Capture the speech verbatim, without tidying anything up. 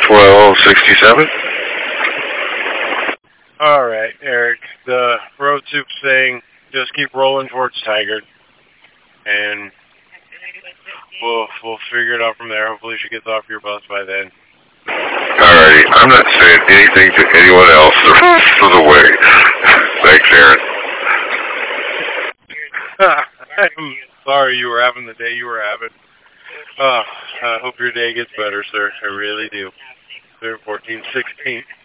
twelve sixty-seven. All right, Eric. The road soup saying just keep rolling towards Tigard, and we'll we'll figure it out from there. Hopefully, she gets off your bus by then. Alrighty, I'm not saying anything to anyone else the rest of the way. Thanks, Aaron. I'm sorry you were having the day you were having. Uh, I hope your day gets better, sir. I really do. fourteen sixteen.